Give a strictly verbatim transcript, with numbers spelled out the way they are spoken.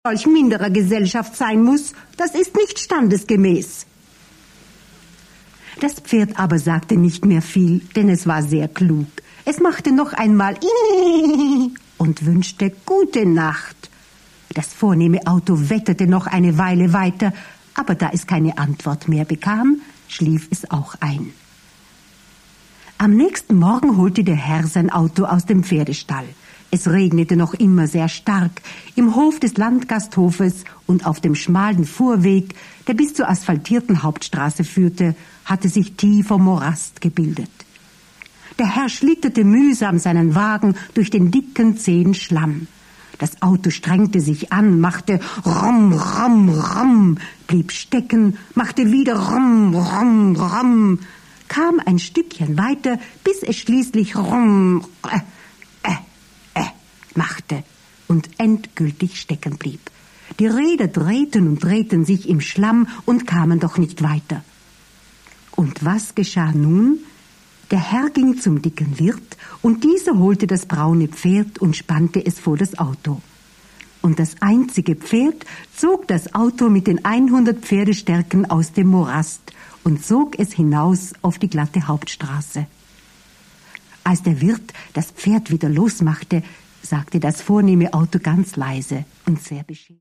solch minderer Gesellschaft sein muss, das ist nicht standesgemäß. Das Pferd aber sagte nicht mehr viel, denn es war sehr klug. Es machte noch einmal und wünschte gute Nacht. Das vornehme Auto wetterte noch eine Weile weiter, aber da es keine Antwort mehr bekam, schlief es auch ein. Am nächsten Morgen holte der Herr sein Auto aus dem Pferdestall. Es regnete noch immer sehr stark. Im Hof des Landgasthofes und auf dem schmalen Fuhrweg, der bis zur asphaltierten Hauptstraße führte, hatte sich tiefer Morast gebildet. Der Herr schlitterte mühsam seinen Wagen durch den dicken, zähen Schlamm. Das Auto strengte sich an, machte rum, rum, rum, blieb stecken, machte wieder rum, rum, rum, kam ein Stückchen weiter, bis es schließlich rum, äh, äh, äh, machte und endgültig stecken blieb. Die Räder drehten und drehten sich im Schlamm und kamen doch nicht weiter. Und was geschah nun? Der Herr ging zum dicken Wirt, und dieser holte das braune Pferd und spannte es vor das Auto. Und das einzige Pferd zog das Auto mit den hundert Pferdestärken aus dem Morast und zog es hinaus auf die glatte Hauptstraße. Als der Wirt das Pferd wieder losmachte, sagte das vornehme Auto ganz leise und sehr bescheiden: